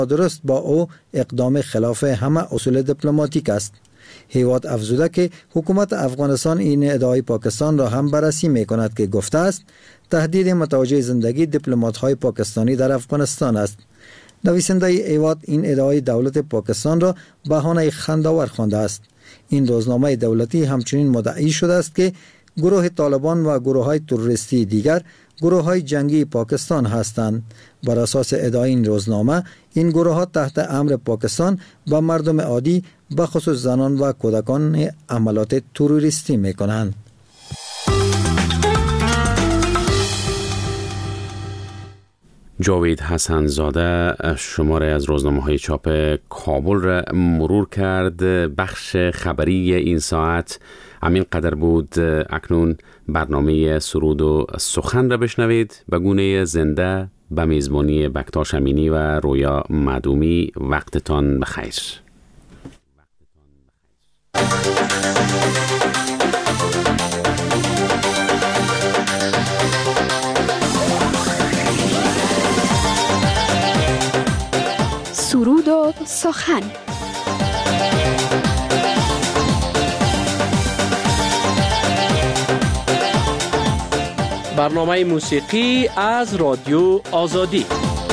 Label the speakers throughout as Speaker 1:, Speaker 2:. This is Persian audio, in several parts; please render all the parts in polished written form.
Speaker 1: درست با او اقدام خلاف همه اصول دیپلماتیک است. هیواد افزوده که حکومت افغانستان این ادعای پاکستان را هم بررسی می‌کند که گفته است تهدید متوجه زندگی دیپلمات‌های پاکستانی در افغانستان است. نویسنده هیواد این ادعای دولت پاکستان را بهانه خنده‌آور خوانده است. این روزنامه دولتی همچنین مدعی شده است که گروه طالبان و گروه‌های تروریستی دیگر گروه‌های جنگی پاکستان هستند. بر اساس ادعای این روزنامه این گروه‌ها تحت امر پاکستان با مردم عادی به خصوص زنان و کودکان عملیات تروریستی می‌کنند.
Speaker 2: جاوید حسن زاده شماره از روزنامه‌های چاپ کابل را مرور کرد. بخش خبری این ساعت همین قدر بود. اکنون برنامه سرود و سخن را بشنوید به گونه زنده به میزبانی بکتاش امینی و رویا معدومی. وقتتان بخیر.
Speaker 3: سرود و سخن.
Speaker 4: برنامه موسیقی از رادیو آزادی.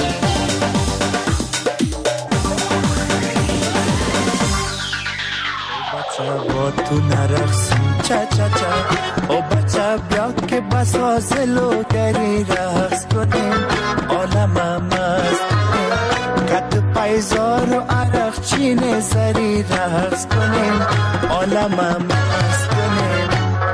Speaker 5: بچه با تو نرقصیم چا چا چا او بچه بیا که بس حاصلو گری رقص کنیم عالم مست کت پایزار و عرق چین زری رقص کنیم عالم مست کنیم.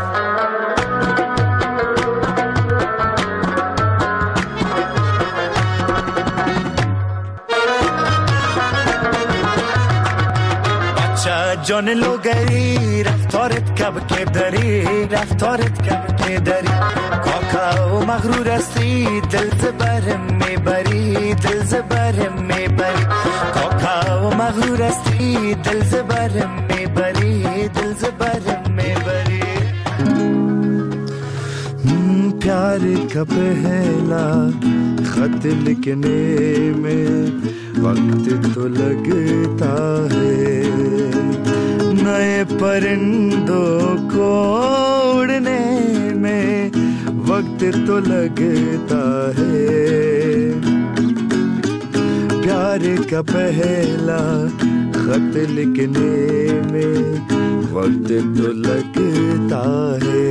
Speaker 5: جان لوگری رفتارت کب که داری رفتارت کب که داری کاکاو مغرور استی دل زبرم میبری دل زبرم میبری کاکاو مغرور استی دل زبرم میبری دل زبرم میبری प्यार का पहला खत लिखने में वक्त तो लगता है नए परिंदों को उड़ने में वक्त तो लगता है प्यार का पहला खत लिखने में वक्त तो लगता है.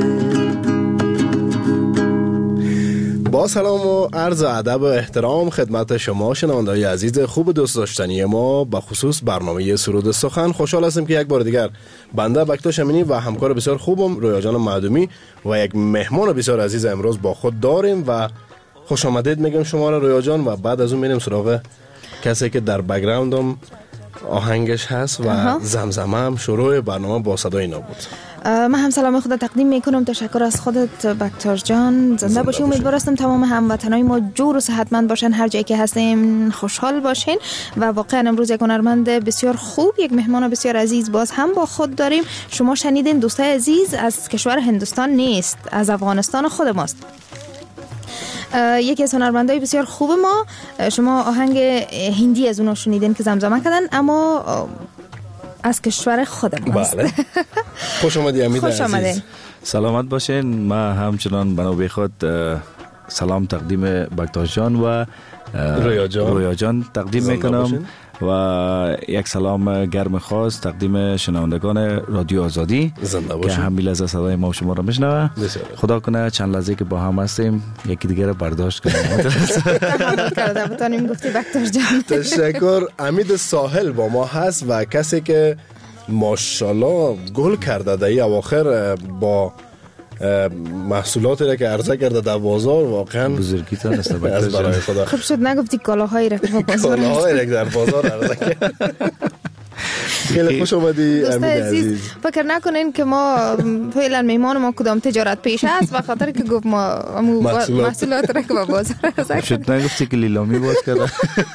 Speaker 6: با سلام و عرض ادب و احترام خدمت شما شنونده‌های عزیز خوب دوست داشتنی ما، به خصوص برنامه سرود سخن. خوشحال هستم که یک بار دیگر بنده بکتاش امینی و همکار بسیار خوبم رویا جان معدومی و یک مهمان بسیار عزیز امروز با خود داریم و خوش آمدید میگم شما را رویا جان و بعد از اون میریم سراغ کسی که در بک‌گراندم آهنگش هست و زمزمه هم شروع برنامه با صدای اینا بود.
Speaker 7: من هم سلام خود تقدیم میکنم. تشکر از خودت بکتار جان. زنده باشی. امیدوارم تمام هموطنای ما جور و صحتمند باشن، هر جایی که هستیم خوشحال باشین و واقعا امروز یک هنرمند بسیار خوب، یک مهمان بسیار عزیز باز هم با خود داریم. شما شنیدین دوستای عزیز از کشور هندوستان نیست، از افغانستان خود ماست. یکی از هنرمندای بسیار خوب ما. شما آهنگ هندی از اونو شنیدین که زمزمه کردن، اما از کشور خود ماست.
Speaker 6: بله. خوش آمدی امید عزیز.
Speaker 8: سلامت باشین. ما همچنان بنابه خود سلام تقدیم بکتاش جان و رویا جان تقدیم میکنم و یک سلام گرم خاص تقدیم شنوندگان رادیو آزادی که هم لحظه صدای ما و شما را میشنوه. خدا کنه چند لحظه که با هم هستیم یکی دیگه را برداشت کنیم.
Speaker 7: بتانیم گفتی بکتاش جان.
Speaker 6: تشکر. امید ساحل با ما هست و کسی که ماشاءالله گل کرده در اواخر با محصولاتی را که عرضه کرده در بازار. واقعا
Speaker 8: بزرگیتان است
Speaker 6: از برای خدا.
Speaker 7: خوب شد نگفتی کالاهایی را که بازار
Speaker 6: کالاهایی را که در بازار عرضه کرده. خیلی خوش آمدی امید عزیز.
Speaker 7: فکر نکنین که ما فعلا میمان ما کدام تجارت پیش است و خاطر که گفت ما محصولات را که با بازار عرضه
Speaker 8: شد نگفتی که لیلامی باز کرده.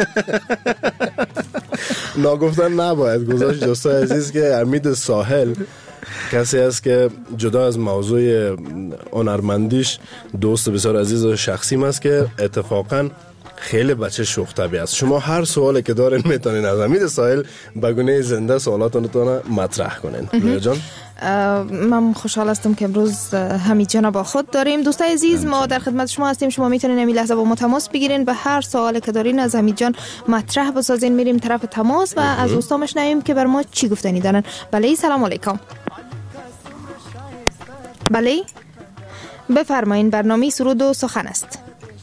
Speaker 6: ناگفتن نباید گذاشت دوستای عزیز که امید ساحل کسی است که جدا از موضوع هنرمندیش دوست بسیار عزیز و شخصیم است که اتفاقا خیلی بچه شوخ طبیعت است. شما هر سوالی که دارین میتونین از حمید ساحل به گونه زنده سوالاتونتون مطرح کنین. رویا جان
Speaker 7: من خوشحال هستم که امروز حمید جان با خود داریم. دوستای عزیز ما در خدمت شما هستیم. شما میتونین این لحظه با ما تماس بگیرین و هر سوالی که دارین از حمید جان مطرح بسازین. میریم طرف تماس و از دوستا میشنویم که بر ما چی گفتنی دارن. بله سلام علیکم. بله بفرمایین، برنامه سرود و سخن است.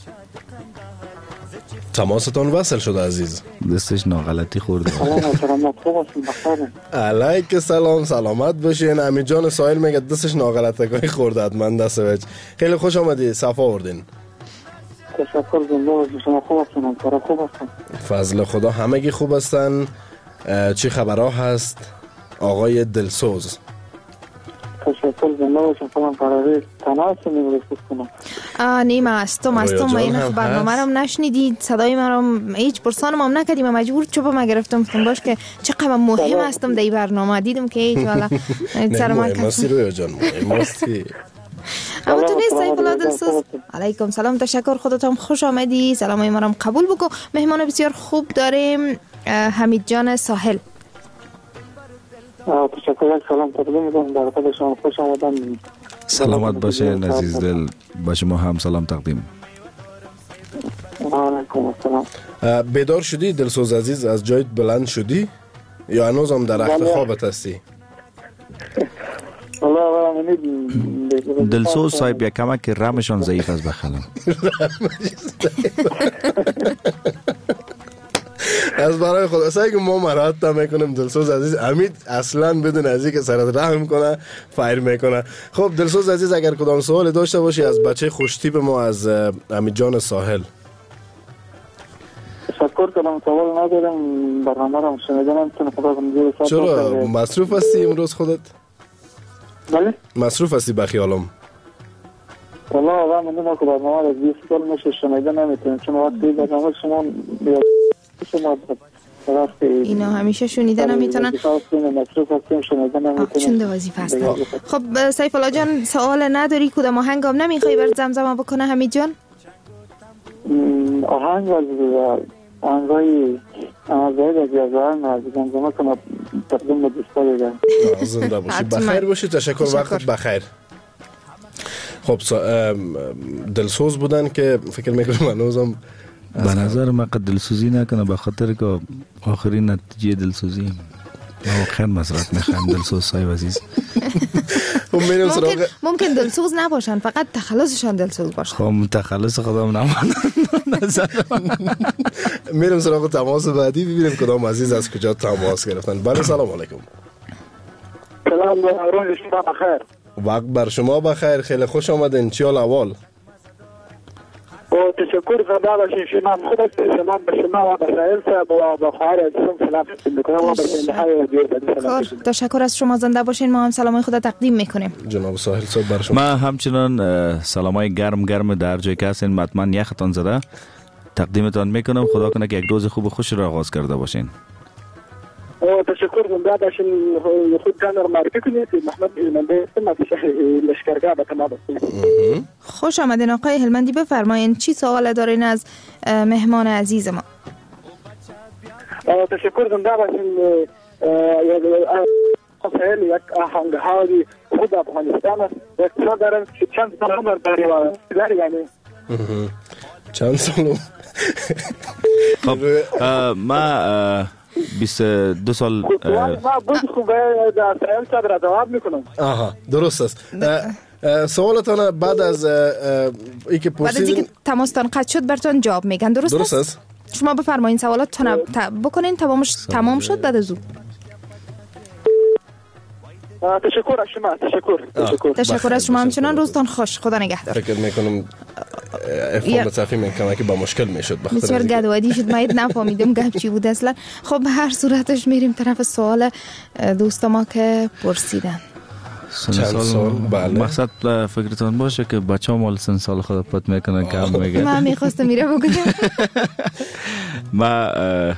Speaker 6: تماستان وصل شده عزیز.
Speaker 8: دستش ناغلطی خورده.
Speaker 6: علیک سلام، سلامت باشین. حمید جان ساحل میگه دستش ناغلطی خورده. حتما دست وچ. خیلی خوش آمدی، صفا آوردین.
Speaker 9: تشکر زنده شما. خوب هستن؟ کارا خوب هستن؟
Speaker 6: فضل خدا همگی خوب هستن. چی خبرها هست آقای دلسوز؟
Speaker 9: تشکر زنده باشم. فلان قراره تناس میگوید کنم.
Speaker 7: نیمه استم این برنامه رو نشنیدید، صدای من هیچ پرسانم هم نکردیم، مجبور چوبم گرفتم. گفتم باش که چقدر مهم هستم در این برنامه. دیدم که هیچ والا سر من
Speaker 6: کسی رویا جان مهمستی.
Speaker 7: اما تو نیست سیف الله دلسوز. علیکم سلام، تشکر، خودتون خوش آمدی. سلامای ما رو قبول بکن. مهمان بسیار خوب داریم، حمید جان ساحل.
Speaker 9: تشکر. سلام تقدیم می‌کنم در خدمت شما. خوش آمدید.
Speaker 8: سلامت باشین عزیز دل. با شما هم سلام تقدیم.
Speaker 9: علیکم السلام.
Speaker 6: بیدار شدی دلسوز عزیز؟ از جایت بلند شدی یا هنوز هم در رخت خوابت هستی؟
Speaker 8: دلسوز صاحب یک کمک که رمشان ضعیف است بخلم.
Speaker 6: از برای خود اصلا که ما مراد تا میکنیم دلسوز عزیز. حمید اصلا بدون از اینکه سرت رحم کنه فایر میکنه. خب دلسوز عزیز اگر کدام سوال داشته باشی از بچه خوشتیپ ما از حمید جان ساحل.
Speaker 9: تشکر کنم. سوال ندارم، برنامه رو شنیدم.
Speaker 6: چرا مصروف هستی امروز خودت؟
Speaker 9: بله
Speaker 6: مصروف هستی بخیالم.
Speaker 9: والله آقا من نمی‌کنم که برنامه رو 20 سال میشه شنیدن نمیتونم، چون وقتی برنامه شما
Speaker 7: اینا همیشه شنیدن نمیتونن چون دو وظیفه هست. خب سیف الله جان سوال نداری؟ کدام آهنگ هم نمیخوای بر زمزمه بکنه حمید جان؟
Speaker 9: آهنگ آهنگای زمزمه کنه تقدیم به دوستای دیگر.
Speaker 6: زنده باشی، بخیر باشی. تشکر، وقت بخیر. خب دلسوز بودن که فکر میکنم هنوزم
Speaker 8: به نظر من قد دلسوزی نکنه، به خاطر که آخرین نتیجه دلسوزی واقعا مزرعت میخوایم دلسوز صاحب عزیز.
Speaker 7: ممکن دلسوز نباشن، فقط تخلصشان دلسوز باشه.
Speaker 8: خب تخلص خودم نمانم.
Speaker 6: میرم سراغ تماس بعدی ببینیم کدام عزیز از کجا تماس گرفتن. بله سلام علیکم.
Speaker 9: سلام، روز شما بخیر.
Speaker 6: وقت بر شما بخیر. خیلی خوش آمدین. چی حال احوال؟
Speaker 9: تشکر زنده باشین. شما خودت سلام به شما و به سائل صاحب و به خواهر عزیزم سلام میکنم و به انتهای دیگر.
Speaker 7: تشکر از شما، زنده باشین. ما هم سلامای خود تقدیم میکنیم.
Speaker 6: جناب ساحل صاحب بر شما.
Speaker 8: ما همچنان سلامای گرم در جای که هستین حتما یختان زده تقدیمتان میکنم. خدا کنه که یک روز خوب و خوش را آغاز کرده باشین.
Speaker 9: تشکر زنده باشین. خود جان رو معرفی کنید. محمد هلمندی هستم از شهر لشکرگاه به تمام.
Speaker 7: خوش آمدین آقای هلمندی. بفرمایین چی سوال دارین از مهمان عزیز ما؟
Speaker 9: تشکر زنده باشین. خیلی یک آهنگ‌های خود افغانستان است. اقتصار دارم که چند سال عمر داری یعنی
Speaker 6: چند سال.
Speaker 8: خب ما 22 سال
Speaker 9: ما بود خوبه در سایل صاحب را جواب میکنم.
Speaker 6: آها درست است. سوالتان بعد از اینکه
Speaker 7: پرسیدین تماستان قطع شد براتون جواب میگن. درست است؟ شما بفرمایید سوالاتتون بکنین. تمام شد بعد از اون.
Speaker 9: تشکر از شما.
Speaker 7: تشکر از شما. همچنان روزتان خوش. خدا نگهدار.
Speaker 6: فکر میکنم افهام صفی که با مشکل میشد.
Speaker 7: بسیار گدوادی شد. من نفهمیدم گپ چی بود اصلا. خب هر صورتش میریم طرف سوال دوست ما که پرسیدن.
Speaker 8: چند سال؟ بله. مقصد فکرتون باشه که بچه مال سن سال خود پت میکنن کم میگه.
Speaker 7: من میخواستم میره بکنم.
Speaker 8: ما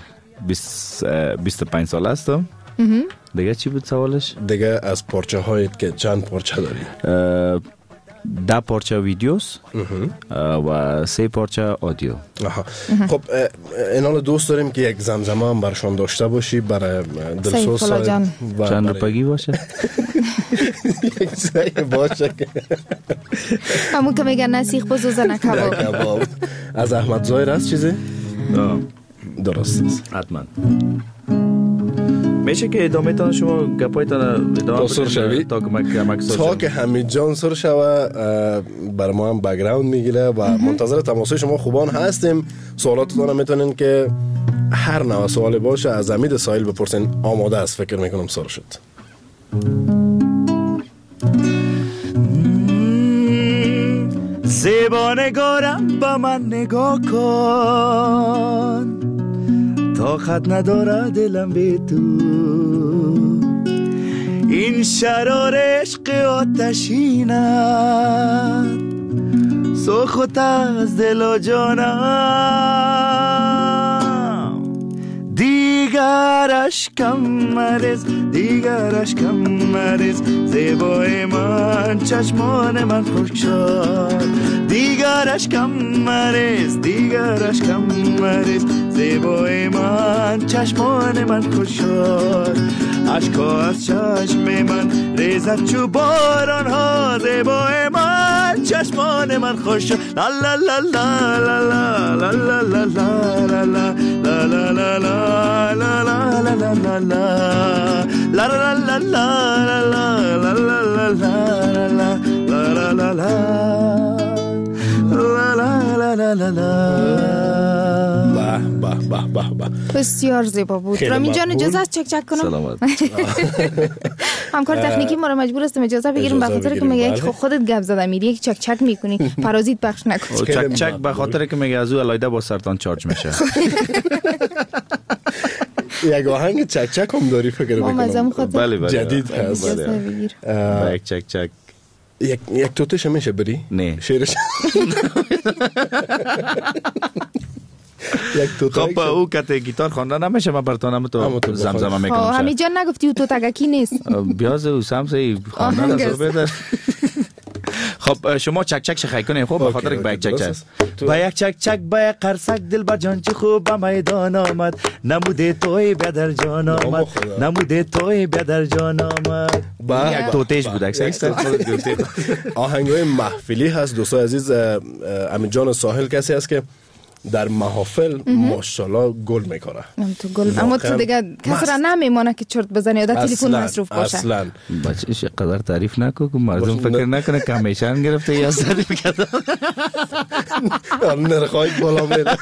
Speaker 8: 25 سال هستم. دیگه چی بود سوالش؟
Speaker 6: دیگه از پارچه هایت که چند پارچه داری؟
Speaker 8: 10 پارچه ویدیوس و 3 پارچه آدیو.
Speaker 6: خب اینال دوست داریم که یک زمزمه هم برشان داشته باشی برای دلسوز صاحب.
Speaker 8: چند روپگی باشه؟
Speaker 6: یک سعی باشه
Speaker 7: همون که میگن نسیخ بزوزن کباب.
Speaker 6: از احمد ظاهر هست چیزی؟ درست است
Speaker 8: حتما. میشه که ادامه تان شما گپایتان ادامه
Speaker 6: سر شوی تا که حمید جان سر شوه بر ما هم بک‌گراند میگیره و منتظر تماسای شما خوبان هستیم. سوالاتتان میتونین که هر نوع سوالی باشه از حمید ساحل بپرسین. آماده است فکر میکنم سر شد.
Speaker 10: زیبا نگارم با من نگاه کن تا خط نداره دلم به تو این شرار عشق آتشینت سوخت از دل و جانم دیگرش کم مریز دیگرش کم مریز زیبای من چشمان من خوش شد دیگرش کم مریز دیگرش کم مریز زیبای من چشمان من خوش شد اشکا از چشم من ریزد چو باران ها زیبای من چشمان من خوش شد لا لا لا لا لا لا لا لا لا لا لا لا لا لا لا لا لا لا
Speaker 7: بسیار زیبا بود. رامین جان اجازه است چک چک کنم؟
Speaker 8: سلامت.
Speaker 7: همکار تکنیکی ما را مجبور هستیم اجازه بگیریم به خاطر که میگه که خودت گپ زده میری یک چک چک میکنی پارازیت بخش نکن.
Speaker 8: چک چک به خاطر که میگه از او علایده با سرطان چارج میشه.
Speaker 6: یک آهنگ چک چک هم داری فکر میکنم.
Speaker 8: بله
Speaker 6: جدید هست.
Speaker 8: یک چک چک
Speaker 6: یک توتش میشه بری؟
Speaker 8: نه
Speaker 6: شیرش
Speaker 8: خب او کته گیتار خوانده نمیشه من براتون تو زمزمه میکنم.
Speaker 7: همین جان نگفتی او توتگکی نیست.
Speaker 8: بیاز او سمسه خوانده است بده. خب شما چک چک شخای کنین خب به خاطر با یک چک چک با یک چک چک با یک قرصک دلبر جان چه خوب به میدان آمد نموده توی بدر جان آمد نموده توی بدر جان آمد یک توتش بود اکسیست.
Speaker 6: آهنگای محفلی هست دوستای عزیز. امین جان ساحل کسی است که در محافل ماشاءالله گل میکنه.
Speaker 7: تو گل اما تو دیگه کسی را نمیمونه که چرت بزنی یا در تلفن مصروف باشه.
Speaker 6: اصلا
Speaker 8: بچه‌ش قدر تعریف نکن که مردم فکر نکنه کمیشن گرفته یا تعریف کرده.
Speaker 6: نرخای بالا میره.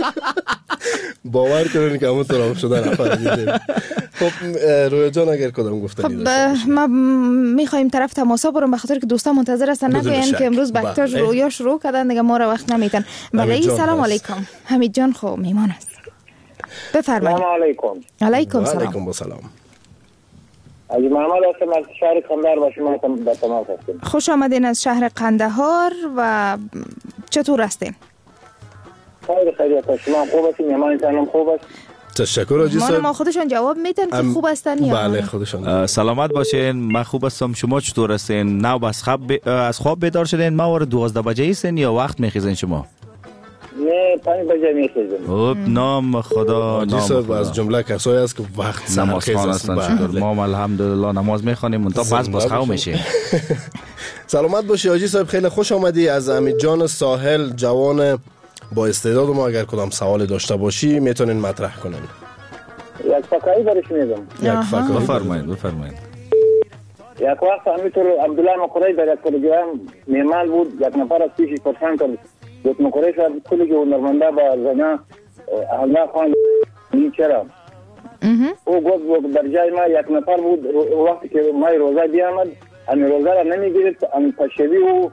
Speaker 6: باور کنین که همون طرف شده نفهمیدیم. خب رویا جان اگر کدام گفتنی داشته
Speaker 7: خب ما میخوایم طرف تماسا بریم به خاطر که دوستان منتظر هستن نگوین که امروز بکتر رویا شروع کردن دیگه ما را وقت نمیتن. بله سلام علیکم. حمید جان خب میمان است. بفرمایید.
Speaker 9: سلام علیکم.
Speaker 7: علیکم سلام.
Speaker 6: علیکم سلام.
Speaker 9: از محمد هستم از شهر قندهار با شما در تماس هستم.
Speaker 7: خوش آمدین از شهر قندهار و چطور هستین؟
Speaker 9: خیلی شما خوب هستین؟ میهمانتان خوب است؟
Speaker 6: تشکر آجی صاحب.
Speaker 7: ما خودشان جواب میدن که خوب هستن یا
Speaker 6: بله خودشان.
Speaker 8: سلامت باشین. من خوب هستم. شما چطور هستین؟ نو از خواب بیدار شدین؟ ما وارد 12 بجه ایستین یا وقت میخیزین شما؟
Speaker 9: نه 5 بجه میخیزم.
Speaker 8: اوه نام خدا.
Speaker 6: آجی صاحب از جمله کسایی است که وقت
Speaker 8: نماز خوان هستن. ما الحمدلله نماز میخوانیم منتها باز خواب میشه.
Speaker 6: سلامت باشی آجی صاحب. خیلی خوش آمدی. از امید جان ساحل جوان با استعداد ما اگر کدام سوال داشته باشی میتونین مطرح کنین.
Speaker 9: یک فکری برش میدم.
Speaker 6: یک فکری
Speaker 8: بفرمایید.
Speaker 9: یک وقت همینطور عبدالله مقری در یک پروگرام مهمان بود. یک نفر از پیشش پرسان کرد گفت مقری شد کلی که نرمنده با زنه احمد خان این چرا؟ او گفت در جای ما یک نفر بود وقتی که مای روزه بیامد همین روزه را نمیگیرد همین پشوی و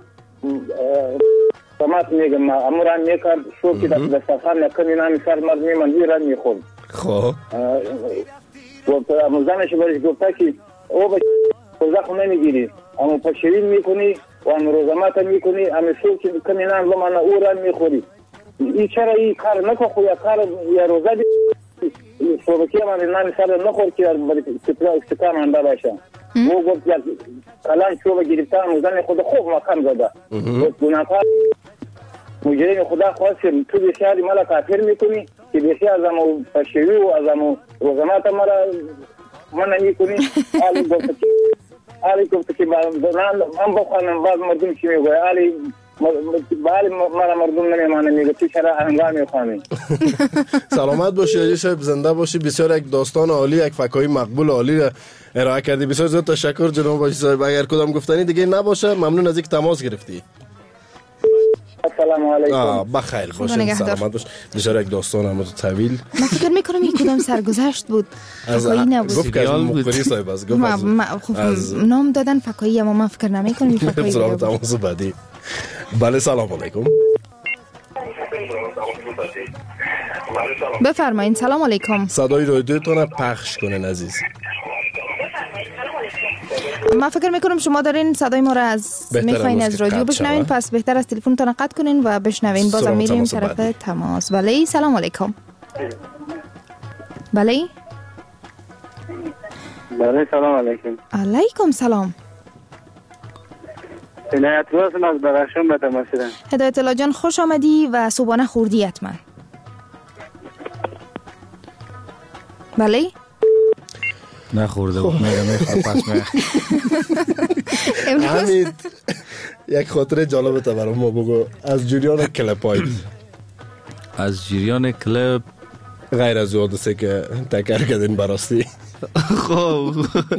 Speaker 9: سمت میگم اموران میکرد شو که دستخان نکنی نامی سر مرد میمند ایران میخورد.
Speaker 6: خب
Speaker 9: گفت اموزنش برش گفته که او به روزه خو نمیگیری اما پشوی میکنی و هم روزمات میکنی همه شو که کنی نام زمان او را میخوری این چرا این کار نکن خو یا کار یا روزه بی شبکی من نامی سر نخور که استکام انده باشه. او گفت یک کلان چوب گرفتن زن خود خوب مکان زده گناهکار مجرم خدا خواست تو بسیار مالا کافر میکنی که بسیار از امو پشوی و از امو روزمات مرا من نمیکنی آلی گفت که من بخوانم باز مردم چی میگوی آلی مرا مردم نمیمانه میگه تو چرا هنگام میخوانی.
Speaker 6: سلامت باشی عزیز صاحب، زنده باشی. بسیار یک داستان عالی، یک فکاهی مقبول عالی را ارائه کردی. بسیار زیاد تشکر جناب باشی صاحب. اگر کدام گفتنی دیگه نباشه ممنون از اینکه تماس گرفتی.
Speaker 9: السلام علیکم.
Speaker 6: بخیر باشین، سلامت باش. بسیار یک داستان هم طویل.
Speaker 7: من فکر میکنم یک کدام سرگذشت بود، فکایی نبود.
Speaker 6: گفت که مخبری صاحب
Speaker 7: از نام دادن فکایی، اما من فکر نمیکنم این فکایی بود.
Speaker 6: تماس بعدی. بله سلام علیکم.
Speaker 7: بفرمایید. سلام علیکم.
Speaker 6: صدای رادیوتون پخش کنین عزیز.
Speaker 7: من فکر میکنم شما دارین صدای ما را از میخواین از رادیو بشنوین، پس بهتر از تلفنتون قطع کنین و بشنوین. بازم میریم طرف تماس. بله سلام علیکم. بله
Speaker 9: سلام علیکم.
Speaker 7: علیکم سلام.
Speaker 9: هدایت الله هستم از براشون به تماس دارم.
Speaker 7: هدایت الله جان خوش آمدی و صبحانه خوردی حتما. بله
Speaker 8: نخورده بود. میخواد پس
Speaker 6: حمید یک خاطره جالب تا برام ما بگو از جریان کلپایت.
Speaker 8: از جریان کلپ
Speaker 6: غیر از حادثه که تکر کردین براستی.
Speaker 8: خب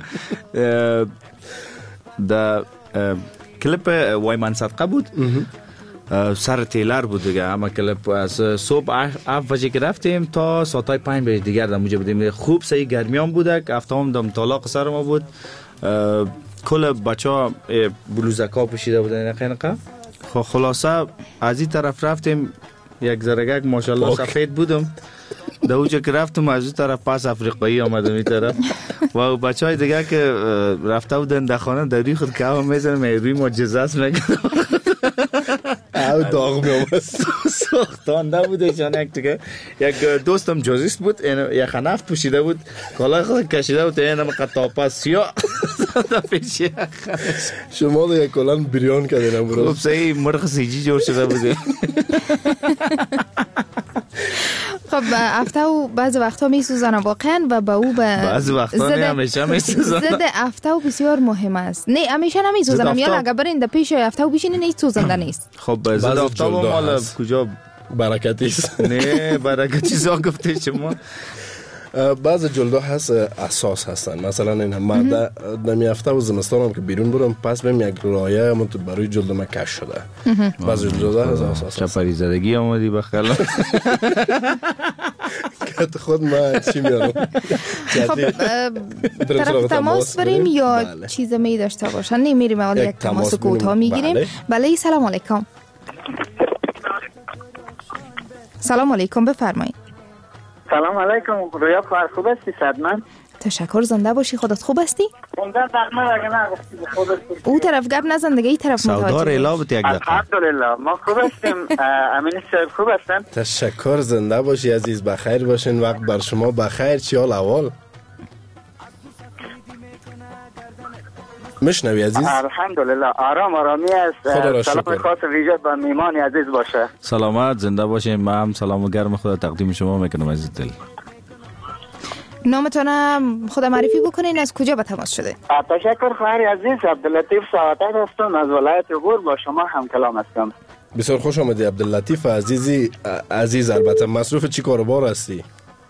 Speaker 8: در کلپ وایمان صدقه بود، سر تیلر بود دیگه. اما کلپ از صبح 7 بجه که رفتیم تا ساعت 5 بجه دیگر در موجه بودیم. خوب سعی گرمیان بوده، هفتم دم طلاق سر ما بود. کل بچه ها بلوزکا پوشیده بودن نقیقه. خلاصه از این طرف رفتیم، یک زرگک ماشاءالله سفید بودم. در اوجه که رفتم از اون طرف پس افریقایی آمدم این طرف و بچه های دیگه که رفته بودن در خانه در روی خود که هم میزنم روی معجزه است میکنم
Speaker 6: او داغ میامد
Speaker 8: ساختانده بوده چون یک دوستم جوزیست بود، یک خنفت پوشیده بود، کالای خود کشیده بود، این هم قطاپه سیاه در پیشی
Speaker 6: شما دا یک کلان بریان کردین امروز.
Speaker 8: خوب سعی مرخ سیجی جور شده بوده.
Speaker 7: خب افتاو بعض وقتا میسوزنه واقعا و با او
Speaker 8: بعض وقتا نه همیشه میسوزنه.
Speaker 7: ضد افتاو بسیار مهم است. نه همیشه نمیسوزنه، یا اگر برین در پیش افتاو بشینین هیچ سوزنده نیست.
Speaker 8: خب ضد افتاو مال کجا
Speaker 6: برکتی است؟
Speaker 8: نه برکتی زا گفته شما.
Speaker 6: بعض جلدا هست اساس هستن، مثلا این مرد نمی هفته و زمستان هم که بیرون برم پس بهم یک رایه هم تو برای جلد من کش شده. بعض جلدا هست اساس
Speaker 8: چپری زدگی آمدی بخلا
Speaker 6: که خود من چی میارم.
Speaker 7: خب طرف تماس بریم یا چیز می داشته باشن؟ نمیریم اول یک تماس کوتاه میگیریم. بله سلام علیکم. سلام علیکم بفرمایید.
Speaker 9: سلام علیکم. رویا خواهر خوب هستی؟ صدمن
Speaker 7: تشکر. زنده باشی. خودت خوب هستی؟
Speaker 9: زنده دقمه اگه نگفتی خودت
Speaker 7: او طرف گپ نزن دیگه، این طرف متوجه
Speaker 8: سودار الابت یک دقیقه.
Speaker 9: الحمدلله ما خوب هستیم. امین صاحب خوب هستن؟
Speaker 6: تشکر. زنده باشی عزیز، بخیر باشین. وقت بر شما بخیر. چی حال احوال؟ مشنوی عزیز؟
Speaker 9: الحمدلله آرام آرامی است. سلام خاص ویژه به میهمان عزیز باشه.
Speaker 8: سلامت زنده باشین. من هم سلام و گرم خدا تقدیم شما میکنم عزیز دل.
Speaker 7: نامتون خود معرفی بکنین، از کجا به تماس شده؟
Speaker 9: تشکر خواهر عزیز. عبداللطیف ساعتت هستم از ولایت غور، با شما هم کلام هستم.
Speaker 6: بسیار خوش آمدی عبداللطیف عزیزی. عزیز البته مصروف چی کاروبار هستی؟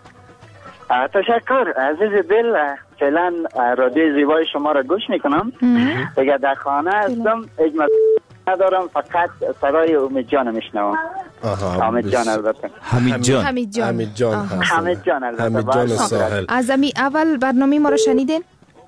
Speaker 9: تشکر عزیز دل. فعلا رادیو زیبای شما را گوش میکنم دیگه. در خانه هستم، اجماع ندارم، فقط صدای امید جان میشنوم. حمید جان البته.
Speaker 8: حمید جان
Speaker 6: حمید جان
Speaker 9: البته.
Speaker 6: حمید جان ساحل.
Speaker 7: از اول برنامه ما را شنیدین؟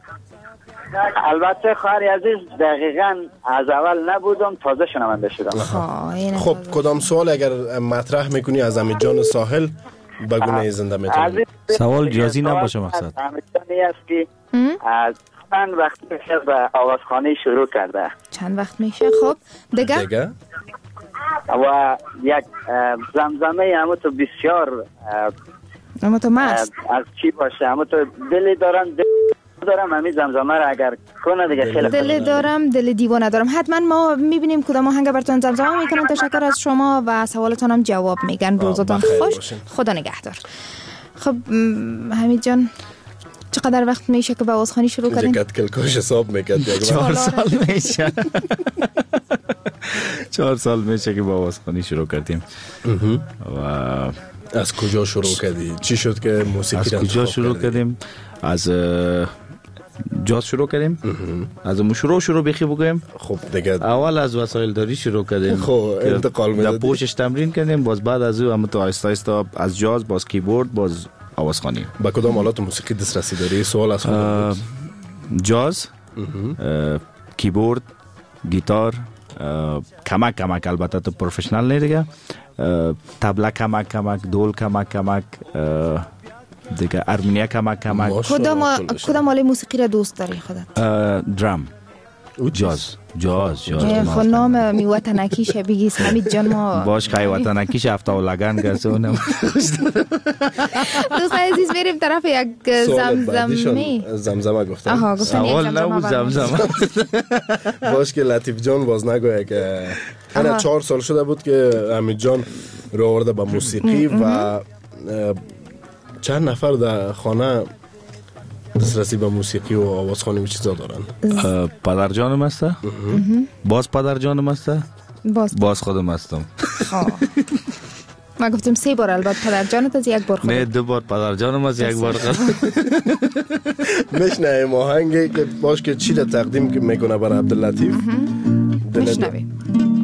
Speaker 9: البته خواهر عزیز دقیقاً از اول نبودم، تازه شنونده شدم.
Speaker 6: خب کدام سوال اگر مطرح میکنی از حمید جان ساحل بگونه زنده میتونی؟
Speaker 8: سوال جازی نباشه مقصد.
Speaker 9: حمید جانی است که از چند وقت میشه به آوازخوانی شروع کرده.
Speaker 7: چند وقت میشه؟ خب دیگه؟
Speaker 9: و یک زمزمه همه تو بسیار
Speaker 7: اما تو مست
Speaker 9: از چی باشه، همه تو دلی دارن دارم همین زمزمه را اگر کنه دیگه خیلی
Speaker 7: دل دارم دل دیوانه دارم. حتما ما میبینیم کدام آهنگ براتون زمزمه میکنن. تشکر از شما و سوالتان هم جواب میگن. روزتان خوش. خدا نگهدار. خب حمید جان چقدر وقت میشه که با آوازخوانی شروع کردیم؟
Speaker 6: جکت کلکاش حساب میکرد
Speaker 8: 4 سال میشه. 4 سال میشه که با آوازخوانی شروع کردیم. و
Speaker 6: از کجا شروع کردی؟ چی شد که موسیقی
Speaker 8: از کجا شروع کردیم؟ از جاز شروع کردیم. از شروع بخی بگویم.
Speaker 6: خب دیگه
Speaker 8: اول از وسایل داری شروع کردیم.
Speaker 6: خب انتقال میدادی.
Speaker 8: در پوشش تمرین کردیم. باز بعد از او هم تو آهسته آهسته از جاز باز کیبورد باز آوازخوانی.
Speaker 6: با کدام آلات موسیقی دسترسی داری؟ سوال از خودم بود.
Speaker 8: جاز، کیبورد، گیتار، کمک البته تو پروفشنال نه دیگه. تبله کمک، دول کمک، دیگه ارمنیا کمک.
Speaker 7: کدام آله موسیقی را دوست داری خودت؟
Speaker 8: درام، جاز.
Speaker 7: خب نام می وطنکیش بگیس حمید جان. ما
Speaker 8: باش خیلی وطنکیش هفته و لگن گرسونم.
Speaker 7: دوست عزیز بریم طرف یک
Speaker 6: زمزمه گفتم.
Speaker 8: سوال نبود زمزمه.
Speaker 6: باش که لطیف جان باز نگویه که 4 سال شده بود که حمید جان رو آورده به موسیقی و چند نفر در خانه دسترسی به موسیقی و آوازخوانی و چیزا دارن؟
Speaker 8: پدر جانم هسته؟ باز پدر جانم هسته؟ باز خودم هستم.
Speaker 7: ما گفتم 3 بار البته پدر جانت از 1 بار خودم.
Speaker 8: نه 2 بار پدر جانم از 1 بار خودم.
Speaker 6: میشنویم آهنگی که باش که چی را تقدیم میکنه برای عبداللطیف.
Speaker 7: میشنویم.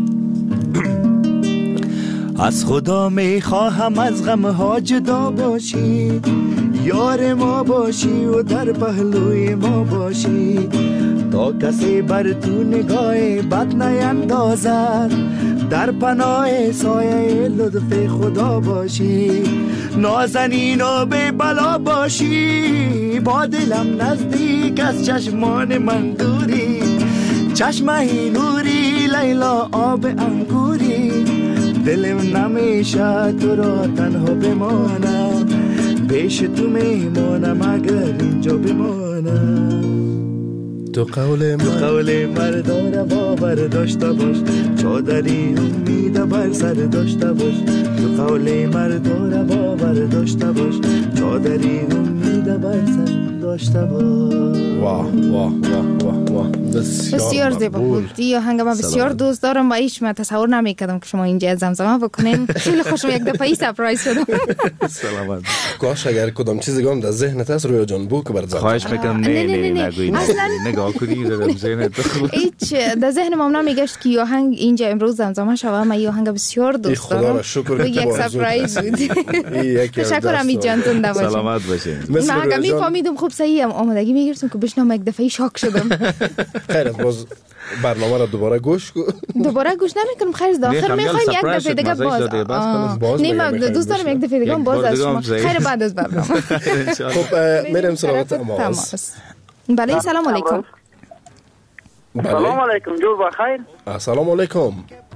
Speaker 10: از خدا میخواهم از غم ها جدا باشی، یار ما باشی و در پهلوی ما باشی، تا کسی بر تو نگاه بد نیندازد، در پناه سایه لطف خدا باشی، نازنین و به بلا باشی، با دلم نزدیک از چشمان من دوری، چشمه نوری لیلا آب انگوری، دلم نمیشه تو را تنها بمانم، پیش تو میمانم اگر اینجا بمانم.
Speaker 6: تو قول
Speaker 10: مردار باور داشته باش، چادری امید بر سر داشته باش، تو قول مردار باور داشته باش، چادری امید بر سر داشته باش.
Speaker 6: واه
Speaker 7: بسیار زیبا بود. این آهنگ من بسیار دوست دارم و هیچ من تصور نمی‌کردم که شما اینجا زمزمه بکنین. خیلی خوشم یک دفعه سرپرایز شدم.
Speaker 6: سلامت. کاش اگر کدام چیزی گم در ذهنت هست رویا جان بو که بر زمزمه.
Speaker 8: خواهش میکنم نه نگویی. نگاه کنی در ذهنت.
Speaker 7: هیچ در ذهنم هم نمیگشت که آهنگ اینجا امروز زمزمه شوه. من این آهنگ بسیار دوست دارم.
Speaker 6: خدا را شکر که
Speaker 7: یک سرپرایز بود. تشکر حمید جان زنده باشین.
Speaker 8: سلامت باشین.
Speaker 7: من اگه میفهمیدم خوب صحیح آمادگی میگرفتم که بشنوم یک دفعه شاک شدم.
Speaker 6: خیر باز برنامه را دوباره گوش
Speaker 7: نمیکنم. خیر داخل میخوایم یک دفعه دیگه باز نه دوست دارم یک دفعه دیگه باز از شما. خیر بعد از برنامه.
Speaker 6: خب میرم سراغ تماس.
Speaker 7: بله سلام علیکم.
Speaker 9: سلام علیکم جور بخیر.
Speaker 6: سلام علیکم.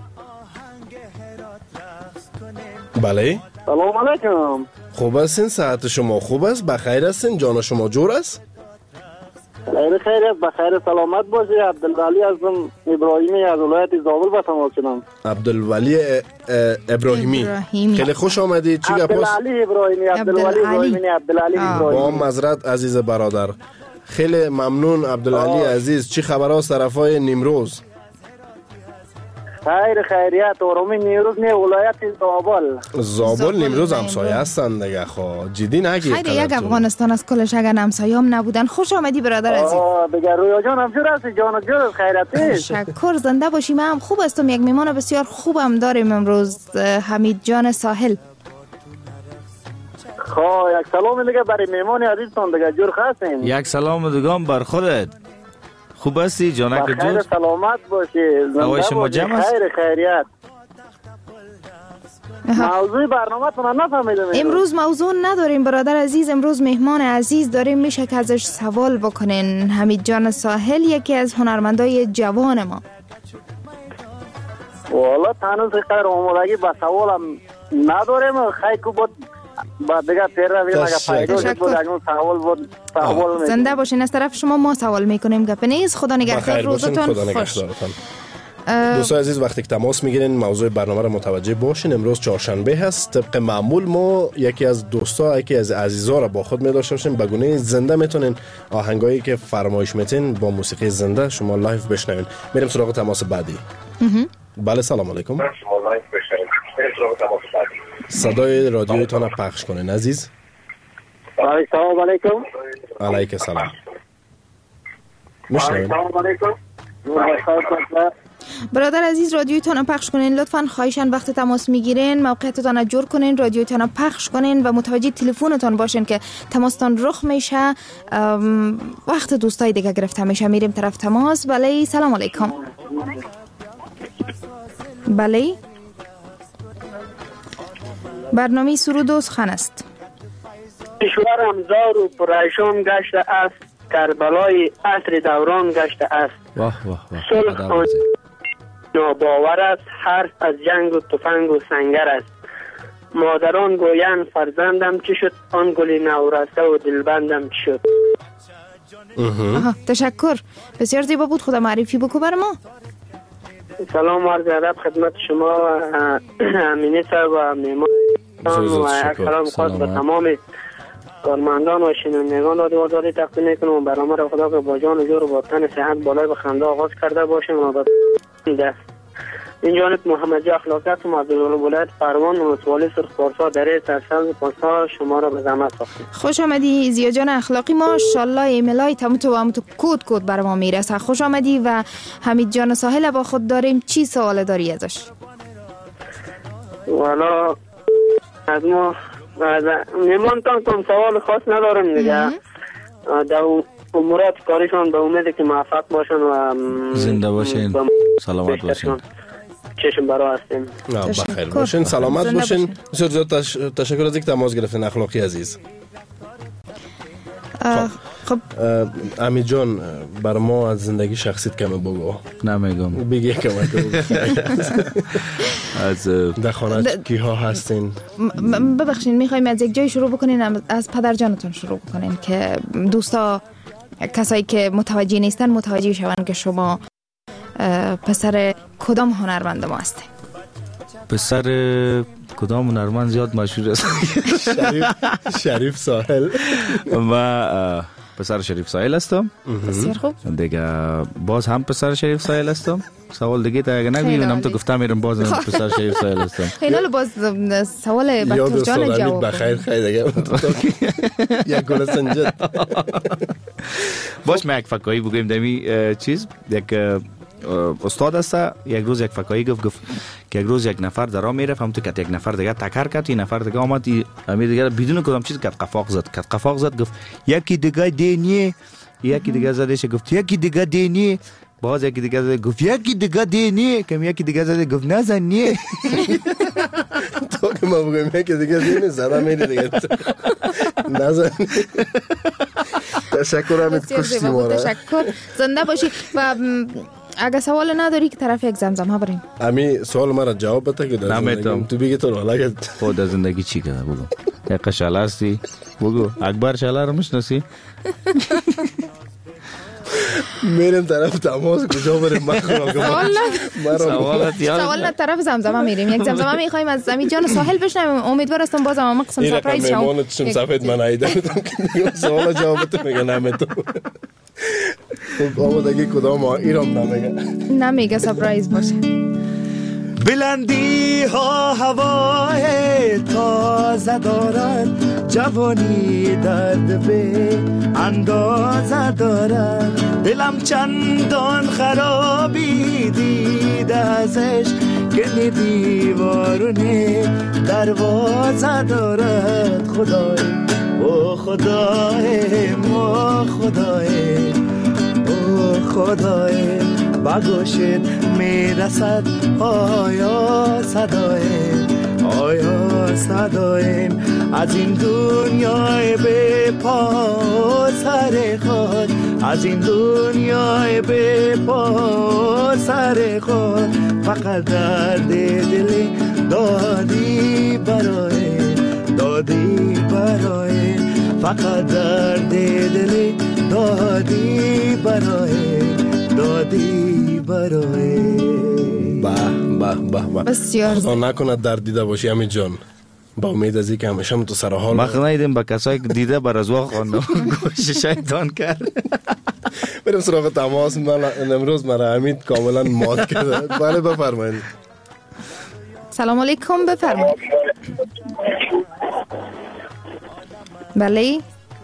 Speaker 6: بله
Speaker 9: سلام علیکم.
Speaker 6: خوب هستین؟ صحت شما خوب است؟ بخیر هستین؟ جان شما جور است؟
Speaker 9: خیر بخیر سلامت باشی. عبدالولی هستم ابراهیمی از ولایت زابل با تماس شدم.
Speaker 6: عبدالولی ابراهیمی خیلی خوش آمدید. چی گپ است؟
Speaker 9: عبدالعلی
Speaker 6: با معذرت عزیز برادر. خیلی ممنون عبدالعلی عزیز. چی خبر است طرفای نیمروز؟
Speaker 9: خیریت آرامی نیمروز نه ولایت
Speaker 6: زابل نیمروز همسایه هستن دیگه. خب جدی نگیر.
Speaker 7: خیلی یک افغانستان از کلش اگر همسایه هم نبودن. خوش آمدی برادر عزیز.
Speaker 9: دیگه رویا جان هم جور هستی جان جور خیرتی.
Speaker 7: تشکر زنده باشی. من هم خوب هستم. یک میمان بسیار خوبم داریم امروز حمید جان ساحل.
Speaker 9: خب یک سلام دیگه برای میمان عزیزتون دیگه جور هستین.
Speaker 8: یک سلام دیگه بر خودت. خوب هستی جانک جور؟
Speaker 9: خیر سلامت باشی.
Speaker 8: هوای شما جمع است؟
Speaker 9: خیریت. موضوع برنامه تون نفهمیدم.
Speaker 7: امروز موضوع نداریم برادر عزیز. امروز مهمان عزیز داریم. میشه که ازش سوال بکنین. حمید جان ساحل یکی از هنرمندای جوان ما.
Speaker 9: والا تنوز خیر آمادگی با سوالم نداریم. خیلی بود بعد دیگه تیره دیگه اگه فایده بود اگه سوال بود سوال
Speaker 7: زنده باشین. از طرف شما ما سوال میکنیم گپ نیست. خدا نگهدار، روزتون خوش.
Speaker 6: دوستان عزیز وقتی که تماس میگیرین موضوع برنامه رو متوجه باشین. امروز چهارشنبه هست. طبق معمول ما یکی از دوستا یکی از عزیزا رو با خود می‌داشته باشیم. به گونه زنده میتونین آهنگایی که فرمایش میتین با موسیقی زنده شما لایو بشنوین. میریم سراغ تماس بعدی. بله سلام علیکم. شما لایو بشنوین. میریم سراغ تماس بعدی. صدای رادیویتون رو پخش کنین عزیز.
Speaker 9: سلام علیکم.
Speaker 6: علیک السلام. میشنوین.
Speaker 9: سلام علیکم.
Speaker 7: برادر عزیز رادیویتون رو پخش کنین لطفاً. خواهشاً وقت تماس میگیرین موقعیتتون رو جور کنین، رادیویتون رو پخش کنین و متوجه تلفنتون باشین که تماستان رخ میشه. وقت دوستای دیگه گرفته میشه. میریم طرف تماس. بله سلام علیکم. بله برنامه سرود و سخن است.
Speaker 11: کشورم زار و پریشان گشته است، کربلای عصر دوران گشته است. صلح ناباور است، حرف از جنگ و تفنگ و سنگر است. مادران گویند فرزندم چی شد، آن گلی نورسته و دلبندم چی شد.
Speaker 7: تشکر، بسیار زیبا بود. خدا معرفی بکو بر ما.
Speaker 11: سلام و عرض ادب خدمت شما و امینی صاحب و میمان و سلام خاص به تمام کارمندان و شنوندگان رادیو آزادی تقدیم میکنم. برنامه را خدا که با جان و جور و با تن صحت بالای به خنده آغاز کرده باشیم و به دست این جانب محمد جا اخلاقیت و عبدالله ولایت پروان و ولسوالی سرخپارسا دره ترسنز پاسا شما را به زحمت ساختیم.
Speaker 7: خوش آمدی زیا جان اخلاقی. ماشاءالله ایمیلای تموتو و امتو کود بر ما میرسه. خوش آمدی. و حمید جان ساحل با خود داریم. چی سوال داری ازش؟
Speaker 11: والا از ما میمانتان کم سوال خاص ندارم دیگه. در امورات کارشان به امید که موفق باشن و
Speaker 8: زنده باشین، سلامت باشین.
Speaker 11: چشم برا هستیم.
Speaker 6: بخیر باشین، سلامت باشین. بسیار زیاد تشکر از اینکه تماس گرفتین اخلاقی عزیز.
Speaker 7: خب
Speaker 6: امی جان بر ما از زندگی شخصیت کمی بگو.
Speaker 8: نمیگم.
Speaker 6: بگی کمی بگو. از در خانه کیها هستین؟
Speaker 7: ببخشین میخوایم از یک جای شروع بکنین. از پدر جانتون شروع بکنین که دوستا کسایی که متوجه نیستن متوجه شون که شما پسر کدام هنرمند ما هستین.
Speaker 8: پسر کدام هنرمند زیاد مشهور است؟
Speaker 6: شریف ساحل.
Speaker 8: و پسر شریف ساحل هستم.
Speaker 7: بسیار خوب.
Speaker 8: دیگه باز هم پسر شریف ساحل هستم. سوال دیگه تا اگه نگویم تو گفتم میرم باز پسر شریف ساحل هستم.
Speaker 7: خیلی باز سوال بکتر جان جواب
Speaker 6: بخیر خیلی دیگه یک گل سنجد.
Speaker 8: باش ما یک فکایی بگویم دمی چیز. یک استاد است. یک روز یک فکایی گفت که یک روز یک نفر در راه میرفت، هم تو که یک نفر دیگه تکر کرد، این نفر دیگه آمد امیر دیگه بدون کدام چیز قفاق زد گفت یکی دیگه دینی. یکی دیگه زدش گفت یکی دیگه دینی. باز یکی دیگه زد گفت یکی دیگه دینی. کم یکی دیگه زد گفت نزنی.
Speaker 6: تو که ما بگویم یکی دیگه دینی زدم میری دیگه نزنی. تشکر امید کشتی ماره.
Speaker 7: تشکر، زنده باشی. و اگه سوال نداری که طرف یک زمزمه بریم.
Speaker 6: امی سوال مرا جواب بده که در زندگی تو بگی تو حالا
Speaker 8: خود در زندگی چی کرده بگو. یک شاله هستی بگو. اکبر شاله رو میشناسی؟
Speaker 6: میریم طرف تماس کجا بریم؟
Speaker 7: سوال نه طرف زمزمه میریم. یک زمزمه میخوایم از زمین جان ساحل بشنویم. امیدوار هستم بازم ما قسم سرپرایز شو.
Speaker 6: میمونتشون سفید من ایدم که سوال جوابت میگه نمیتون. خب آمدگی کدام ایرام
Speaker 7: نمیگه سرپرایز باشه.
Speaker 10: بلندی ها هوای تازه دارد، جوانی درد به اندازه دارد. دلم چندان خرابی دیده ازش که دیوارونه دروازه دارد. خدای او خدای ما خدای او خدای بگوشت میرسد آیا صدایم از این دنیای به پا سر خود، از این دنیای به پا سر خود. فقط درد دل دادی برای دادی برای فقط درد دلی دادی برای
Speaker 6: به
Speaker 7: بسیار
Speaker 6: خدا نکنه درد دیده باشی امید جان. با امید از اینکه همیشه تو سر حال
Speaker 8: مخنیدیم به کسایی که دیده بر از واقع خواندم گوش شیطان کرد.
Speaker 6: بریم سراغ تماس. من امروز مرا امید کاملا مات کرده. بله بفرمایید.
Speaker 7: سلام علیکم بفرمایید. بله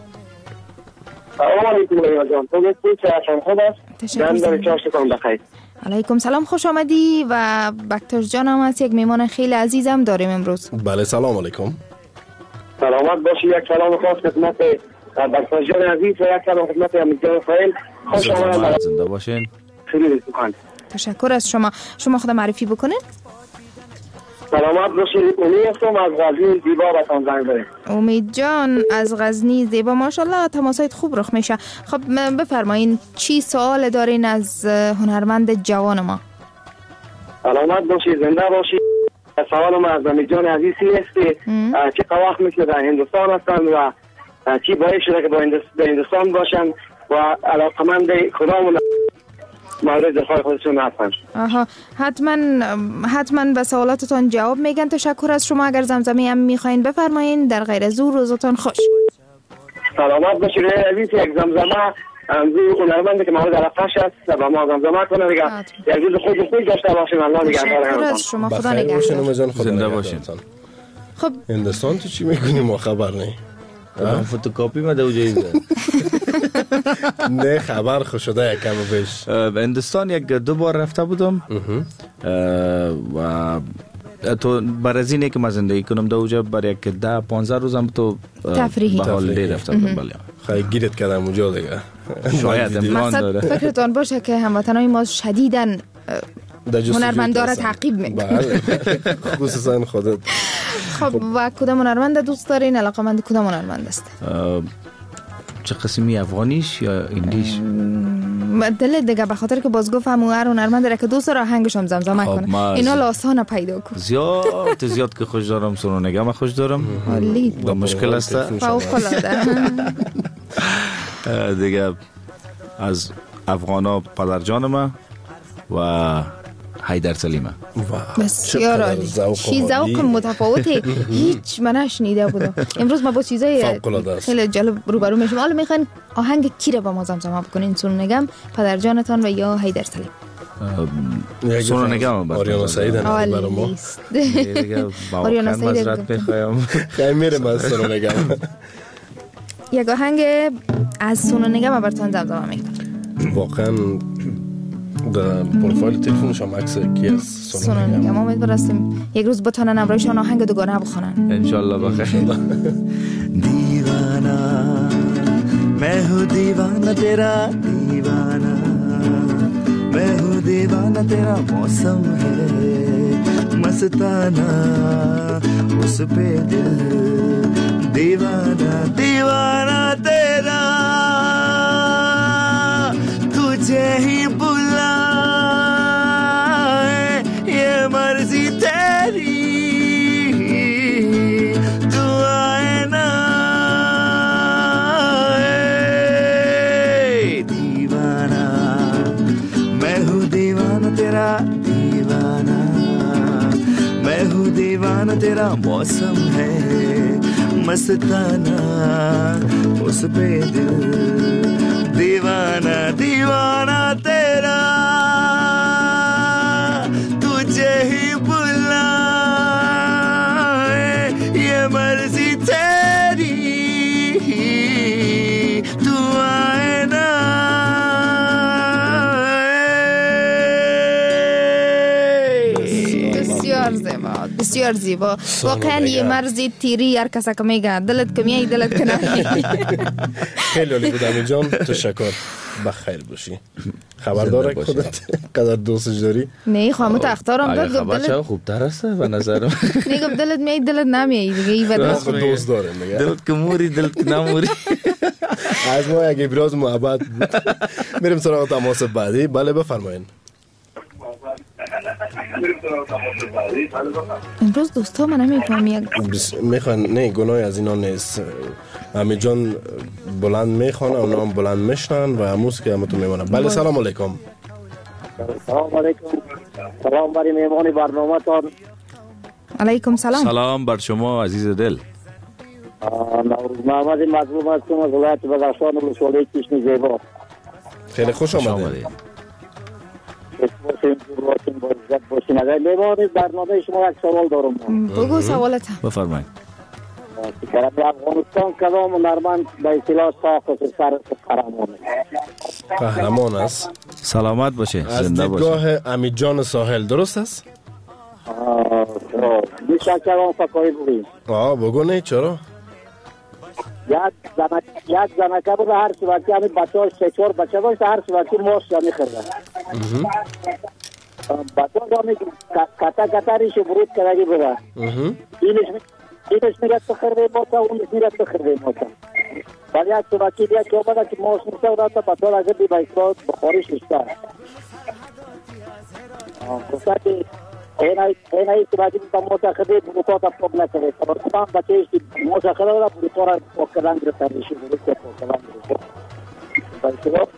Speaker 11: سلام علیکم ریا جان. تو بسید چه اصلا خوب است؟ من در چاشتان بخیر.
Speaker 7: علیکم سلام، خوش آمدی. و بکتاش جان هم هست، یک میمان خیلی عزیزم داریم امروز.
Speaker 6: بله سلام علیکم.
Speaker 11: سلامت باشی. یک سلام خاص خدمت بکتاش جان عزیز و یک سلام خدمت امید جان فایل. خوش آمدید.
Speaker 8: زنده باشین.
Speaker 11: خیلی سخن.
Speaker 7: تشکر از شما. شما خود معرفی بکنید.
Speaker 11: سلامت باشید. امید هستم از غزنی زیبا بهتون زنگ زدم.
Speaker 7: امید جان از غزنی زیبا، ماشاءالله تماسایت خوب رخ میشه. خب بفرمایین چی سوال دارین از هنرمند جوان ما؟
Speaker 11: سلامت باشید، زنده باشید. سوال ما از امید جان عزیز است که چه وقت میشه در هندوستان هستن و چی باعث شده که با هندوستان باشن و علاقمند کدام مورد دفاع خودشون هستن.
Speaker 7: آها، حتما به سوالاتتان جواب میگن. تشکر از شما. اگر زمزمه هم میخواین بفرمایین. در غیر از او روزتان خوش.
Speaker 11: سلامت باشید. عزیز یک زمزمه امروز هنرمند که مورد علاقه‌اش است و ما زمزمه کنه دیگه. یک روز خوش داشته باشین. الله نگهدار.
Speaker 7: تشکر از شما. خدا نگهدار.
Speaker 6: زنده باشین.
Speaker 7: خب
Speaker 6: هندوستان تو چی میکنی ما خبر نه؟
Speaker 8: فوتوکاپی ما دو جایزه.
Speaker 6: نه خبر خوش شده یکم بیش.
Speaker 8: به هندوستان یک دو بار رفته بودم و تو بر از اینه که من زندگی کنم در اونجا برای یک 10-15 روزم تو
Speaker 7: تفریحی
Speaker 8: به هالیدی رفته بودم. بله
Speaker 6: خیلی گیرت کردم اونجا دیگه.
Speaker 8: شاید امکان داره.
Speaker 7: فکرتان باشه که هموطنای ما شدیداً هنرمندا را تعقیب میکنن.
Speaker 6: بله خصوصا خودت.
Speaker 7: خب و کدام هنرمند دوست دارین؟ علاقمند کدام هنرمند است؟
Speaker 8: چه قسمی، افغانیش یا انگلیش؟
Speaker 7: دل دیگه به خاطر که باز گفتم هر هنرمند داره که دوست داره آهنگش هم زمزمه کنه. اینا لاسانه پیدا کن.
Speaker 8: زیاد که خوش دارم. سونو نگم خوش دارم.
Speaker 7: عالی.
Speaker 8: با مشکل است.
Speaker 7: فوق‌العاده.
Speaker 8: دیگه از افغانا پدر جانم و حیدر سلیمه.
Speaker 7: بسیار عالی. چی ذوق متفاوته. هیچ من نشنیده بودم. امروز ما با چیزای خیلی جالب روبرو میشیم. حالا میخواین آهنگ کی رو با ما زمزمه بکنین؟ سونو نگم، پدر جانتان و یا حیدر سلیم؟
Speaker 8: سونو نگم.
Speaker 6: آریانا سعید برای ما.
Speaker 7: آریانا سعید
Speaker 6: خیلی میرم از سونو نگم.
Speaker 7: یک آهنگ از سونو نگم براتون زمزمه میکنم.
Speaker 6: واقعا در پروفایل تلفنش هم عکس کی است؟
Speaker 7: سونو نگم. امیدوار هستیم یک روز بتونن امرایشان آهنگ دوگانه بخونن
Speaker 8: انشالله. بخیر.
Speaker 10: دیوانا मैं हूँ दीवाना तेरा दीवाना मैं हूँ दीवाना तेरा मौसम है मस्ताना उस पे दिल दीवाना दीवाना तेरा तुझे ही बुलाए ये मर्जी तेरी तू आए ना दीवाना मैं हूँ दीवाना तेरा दीवाना मैं हूँ दीवाना तेरा मौसम है मस्ताना उस पे दिल दीवाना दीवाना तेरा तुझे ही बुलाए ये मर्जी तेरी तू आए ना
Speaker 7: بسیار زیبا. واقعا یه مرزی تیری هر کس که میگه دلت کمیه دلت کنه.
Speaker 6: خیلی عالی بود امید جان. تشکر. بخیر باشی. خبردار خودت قدر دوستش داری؟
Speaker 7: نه خواهم تو اختارم داد.
Speaker 8: خبر چه خوبتر است به نظرم.
Speaker 7: میگم دلت میای دلت نمیای دیگه. این بده
Speaker 6: دوست داره میگه
Speaker 8: دلت کموری دلت نموری.
Speaker 6: از ما یک ابراز محبت. میریم سراغ تماس بعدی. بله بفرمایید.
Speaker 7: امروز دوستا من نمیفهم یک
Speaker 6: میخوان نه گناه از اینا نیست. امی جان بلند میخوان و اونا هم بلند میشنن و امروز که همتون میمونن. بله سلام علیکم.
Speaker 9: سلام علیکم. سلام بر میهمان برنامه تان.
Speaker 7: علیکم سلام.
Speaker 8: سلام بر شما عزیز دل.
Speaker 9: نوروز محمد مظلوم هستم از ولایت بدخشان ولسوالی چشم زیبا.
Speaker 6: خیلی خوش آمدید.
Speaker 9: باشین اگر میمانید برنامه شما یک سوال دارم.
Speaker 7: بگو سوالت.
Speaker 8: بفرمایید.
Speaker 9: افغانستان کدام هنرمند به اصطلاح ساخت سر
Speaker 6: قهرمان است؟
Speaker 8: سلامت باشه.
Speaker 6: از دیدگاه امیدجان ساحل درست است؟
Speaker 9: بیشتر کدام فکایی بگوییم.
Speaker 6: بگو نه چرا؟
Speaker 9: یک زنکه بود هر صورتی همین بچه ها 3-4 بچه داشت هر صورتی ماش جانی خرده بچه ها جانی کتا ریش برود کردگی بوده اینش میرد بخرده ماتا اونش میرد بخرده ماتا ولی یک صورتی بیا که آمده که ماش نیسته بوده تا بچه ها اگر بی بایستاد بخارش نیسته گفته که این ای صورتی با ماتا خرده بروتا تا پاک نکرده سبا بچه ایش که ماتا خرده بوده بروتا را پاک کردن گرفته ریشی برود که پاک کردن گرفته بایستاد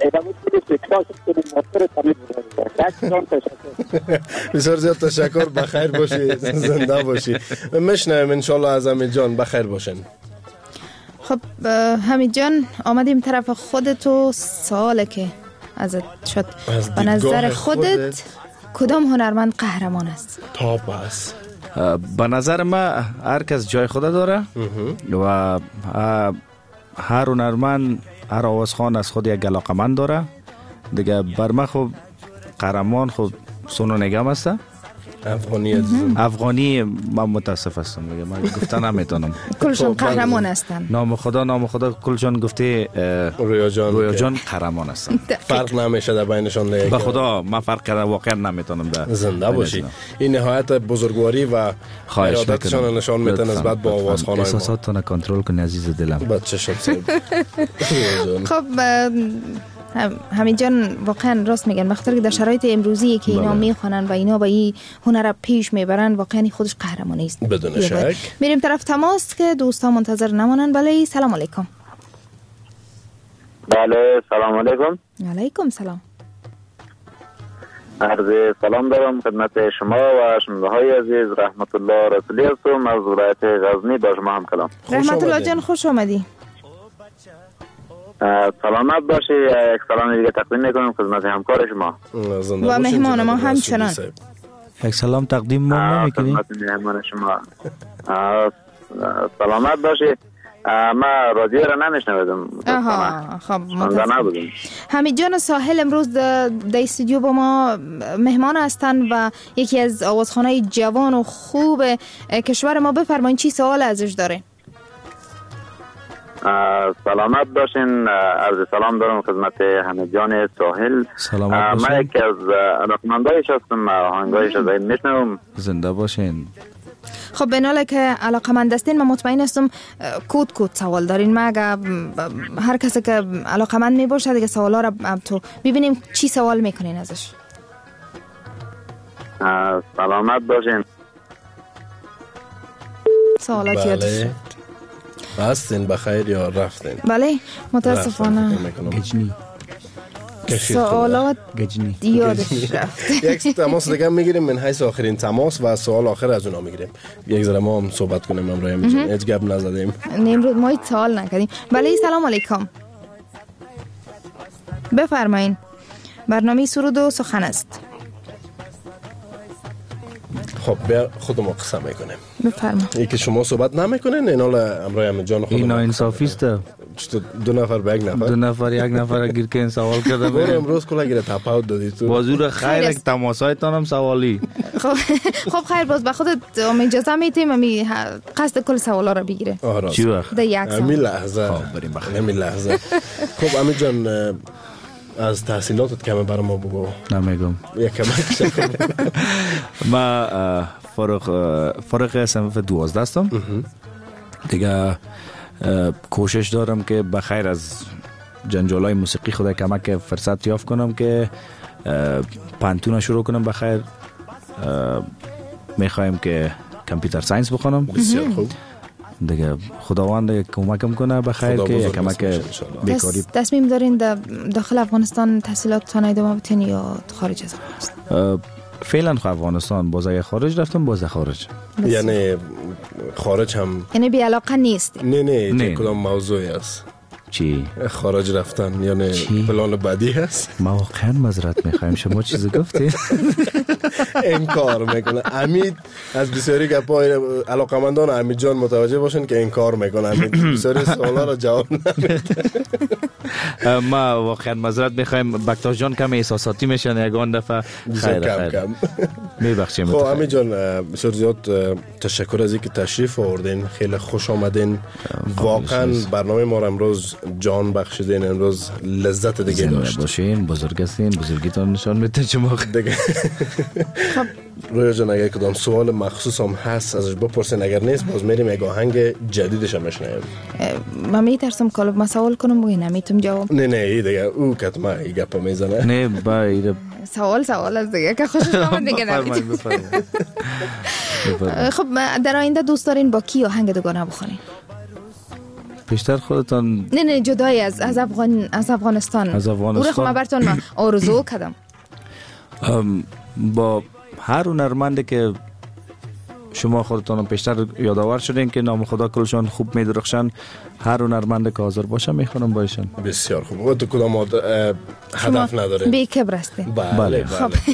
Speaker 6: بسیار زیاد تشکر. بخیر باشی، زنده باشی. مشنویم انشالله از حمید جان. بخیر باشین.
Speaker 7: خب حمید جان آمدیم طرف خودت و سواله که ازت شد به نظر خودت کدام هنرمند قهرمان است؟
Speaker 6: تاپ است.
Speaker 8: به نظر من هر کس جای خود داره و هر هنرمند هر آوازخوان از خود یک علاقمند داره دیگه. بر من خب قهرمان خب سونو نگم است. افغانی من متاسف هستم دیگه من گفتن نمیتونم.
Speaker 7: کلشون قهرمان هستن.
Speaker 8: نام خدا کلشون گفته رویا جان قهرمان هستن.
Speaker 6: فرق نمیشه در بینشون.
Speaker 8: به خدا من فرق کردم واقعا نمیتونم.
Speaker 6: زنده باشی. این نهایت بزرگواری و ارادتشان نشان میده نسبت به آوازخوانای ما.
Speaker 8: احساساتتون کنترل کن عزیز دلم.
Speaker 6: بچه شب
Speaker 7: خب حمید جان واقعا راست میگن بخاطر که در شرایط امروزی که اینا میخوانن و اینا با این هنر پیش میبرن واقعا خودش قهرمانی است
Speaker 6: بدون شک.
Speaker 7: میریم طرف تماس که دوستان منتظر نمانن. بله سلام علیکم.
Speaker 9: بله سلام علیکم.
Speaker 7: علیکم سلام.
Speaker 9: عرض سلام دارم خدمت شما و شنونده های عزیز. رحمت الله رسولی هستم از ولایت غزنی. با شما هم کلام.
Speaker 7: رحمت الله جان خوش آمدی.
Speaker 9: سلامت باشی. یک سلام دیگه تقدیم میکنم خدمت همکار شما
Speaker 7: و مهمان ما همچنان.
Speaker 8: یک سلام تقدیم ما میکنیم
Speaker 9: خدمت مهمان شما. سلامت باشی. ما رادیو را نمیشنویدم.
Speaker 7: خب حمید جان ساحل امروز در استودیو با ما مهمان هستن و یکی از آوازخوانای جوان و خوب کشور ما. بفرمایید چی سوال ازش داره؟
Speaker 9: سلامت باشین. عرض سلام دارم خدمت حمید جان ساحل.
Speaker 8: سلامت باشین.
Speaker 9: من یکی از علاقمندایش هستم. آهنگایش از این میشنوم.
Speaker 8: زنده باشین.
Speaker 7: خب بناله که علاقمند هستین من مطمئن هستم کود سوال دارین. من اگه هر کسی که علاقمند می باشه دیگه سوالا را تو ببینیم چی سوال میکنین ازش.
Speaker 9: سلامت باشین.
Speaker 7: سوالات یادش
Speaker 6: هستین بخیر یا رفتین؟
Speaker 7: بله متاسفانه
Speaker 8: گجنی
Speaker 7: سوالات یادش رفت.
Speaker 6: یک تماس دیگه میگیریم من حیث آخرین تماس و سوال آخر از اونا میگیریم. یک ذره ما هم صحبت کنیم امروز میشیم. هیچ گپ نزدیم.
Speaker 7: امروز ما هیچ سوال نکردیم. بله سلام علیکم. بفرمایین. برنامه سرود و سخن است.
Speaker 6: خب بیا خودمون قصه میکنیم.
Speaker 7: بفرما.
Speaker 6: ای که شما صحبت نمیکنین اینا امروز حمید جان خودمون.
Speaker 8: اینا انصافی است.
Speaker 6: دو نفر به یک نفر.
Speaker 8: دو نفر یک نفر گیر که سوال کرده.
Speaker 6: برو امروز کلا گیره تپاوت دادی تو.
Speaker 8: بازور خیر یک تماسایتان هم سوالی.
Speaker 7: خب خیر باز به خودت اجازه میتیم می قصد کل سوالا رو بگیره.
Speaker 8: چی وقت؟
Speaker 7: در یک سال.
Speaker 6: همین لحظه.
Speaker 8: خب بریم بخیر.
Speaker 6: همین لحظه. خب حمید جان از تحصیلاتت کمی برای ما بگو.
Speaker 8: نمیگم.
Speaker 6: یک کمی
Speaker 8: ما فارغ صنف 12 هستم. دیگه کوشش دارم که بخیر از جنجالای موسیقی خدا کمک فرصت یافت کنم که پانتون شروع کنم بخیر میخوایم که کامپیوتر ساینس بخونم.
Speaker 6: بسیار خوب.
Speaker 8: دیگه خداوند کمکم کنه به خیر که یک کمک بیکاری.
Speaker 7: تصمیم دارین داخل افغانستان تحصیلاتتان ادامه بدین یا خارج از افغانستان؟
Speaker 8: فعلا افغانستان، بازای خارج رفتم، باز خارج.
Speaker 6: یعنی خارج هم
Speaker 7: یعنی بی علاقه نیست؟
Speaker 6: نه کدام موضوعی است؟
Speaker 8: چی؟
Speaker 6: خارج رفتن یعنی پلان بعدی هست؟
Speaker 8: ما واقعا معذرت میخوایم، شما چیزی گفتین؟
Speaker 6: انکار میکنه امید. از بسیاری گپای علاقمندان امید جان متوجه باشن که انکار میکنه امید بسیاری سوالا را جواب نمیده.
Speaker 8: ما واقعا معذرت میخوایم، بکتاش جان کم احساساتی میشن یگان دفعه. خیر میبخشیم.
Speaker 6: خب امید جان بسیار زیاد تشکر از اینکه تشریف آوردین، خیلی خوش آمدین. واقعا برنامه ما را امروز جان بخشیدین، امروز لذت دیگه داشت.
Speaker 8: باشین، بزرگ هستین، بزرگیتان نشان میده شما
Speaker 6: دیگه. رویا جان اگر کدام سوال مخصوص هم هست ازش بپرسین، اگر نیست باز میریم یک آهنگ جدیدش هم میشنویم.
Speaker 7: من میترسم که ما سوال کنم بگین نمیتونم جواب.
Speaker 6: نه دیگه او کتما این گپا میزنه.
Speaker 8: نه با
Speaker 7: سوال از دیگه که خوشش آمد دیگه نمیتونم. خب در آینده دوست دارین با کی آهنگ دوگانه بخونین؟
Speaker 8: بیشتر خودتان؟
Speaker 7: نه جدای از افغانستان. او رخ ما براتون آرزو کردم.
Speaker 8: با هر هنرمندی که شما خودتان پیشتر یادآور شدین که نام خدا کلشان خوب میدرخشن، هر هنرمند که حاضر باشه میخونم بایشن.
Speaker 6: بسیار خوب. و تو کدام هدف نداره؟
Speaker 7: بی کبر هستین.
Speaker 6: بله.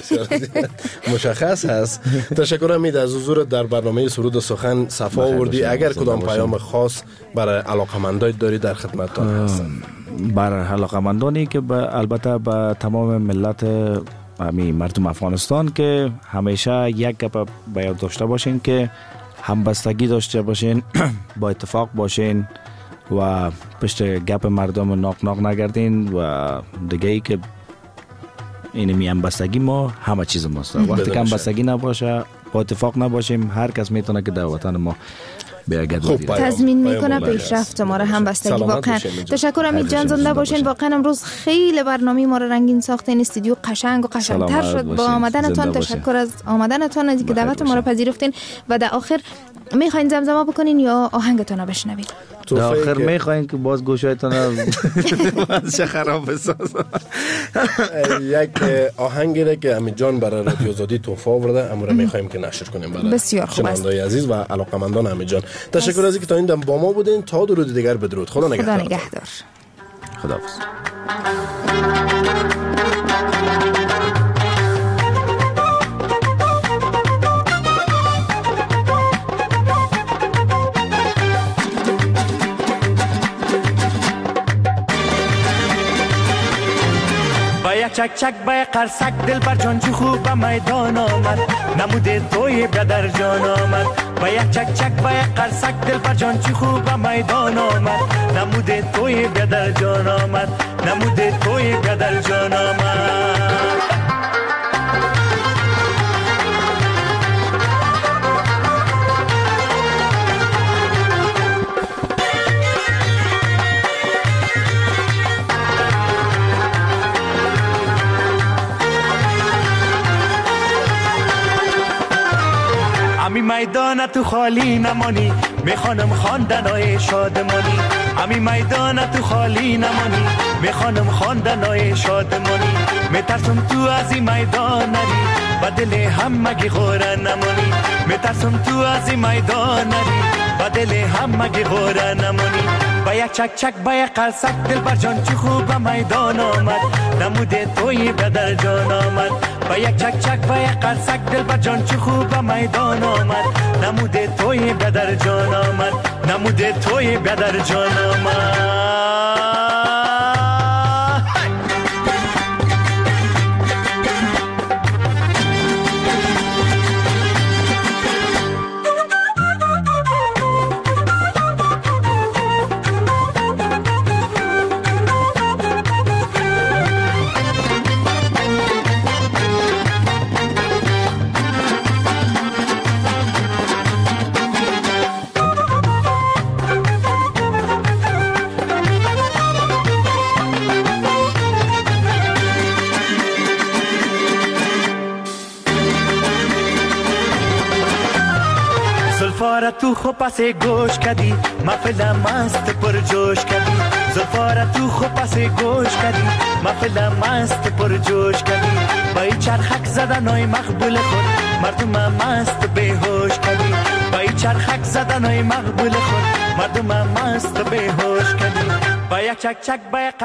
Speaker 6: مشخص هست. تشکر امید از حضور در برنامه سرود و سخن. صفا آوردی. اگر کدام پیام خاص برای علاقمندان داری در خدمتتان هستم.
Speaker 8: برای علاقمندانی که البته به تمام ملت مردم افغانستان که همیشه یک گپ باید داشته باشین که همبستگی داشته باشین، با اتفاق باشین و پشت گپ مردم ناق نگردین و دیگه ای که این همبستگی ما همه چیز ماست. وقتی که همبستگی نباشه، با اتفاق نباشیم، هر کس میتونه که در وطن ما
Speaker 7: تضمین میکنه پیشرفت ما را همبستگی. واقعا تشکر امید جان، زنده باشین. واقعا امروز خیلی برنامه ما را رنگین ساختین، استودیو قشنگ و قشنگتر شد با آمدنتان. تشکر از آمدنتان، از اینکه دعوت ما را پذیرفتین. و در آخر میخواین زمزمه بکنین یا آهنگتون رو بشنوین؟
Speaker 8: در آخر میخواین که باز گوشایتون چه خراب بسازم.
Speaker 6: یک آهنگی را که امید جان برای رادیو آزادی تحفه آورده، امروز میخوایم که نشر کنیم برای شنوندگان عزیز و علاقمندان امید جان. تشکر از اینکه تا این دم با ما بودین. تا درود دیگر بدرود. خدا نگهدار.
Speaker 8: خداحافظ.
Speaker 5: چک چک بای قرصک دل بر جان چو خوب به میدان آمد، نموده توی بدر جان آمد. بای چک چک بای قرصک دل بر جان چو خوب به میدان آمد، نموده توی بدر جان آمد، نموده توی بدر جان آمد. امی میدان تو خالی نمانی، میخوانم خواندنای شادمانی. امی میدان تو خالی نمانی، میخوانم خواندنای شادمانی. میترسم تو از این میدان نری، با دل همگی غوره نمانی. میترسم تو از این میدان نری، با دل همگی غوره نمانی. با یک چک چک با یک قرصک دل بر جان چو خوب به میدان آمد، نموده توی بدر جان آمد. با یک چک چک با یک قرصک دل بر جان چو خوب به میدان آمد، نموده توی بدر جان آمد، نموده توی بدر جان آمد. تو خو پس گوش کردی محفل مست پر جوش کردی زلفا تو خو پس گوش کردی محفل مست پر جوش کردی با این چرخک زدن های مقبول خود مردم مست بیهوش کردی با این چرخک زدن های مقبول خود مردم مست بیهوش کردی با یک چک چک با یک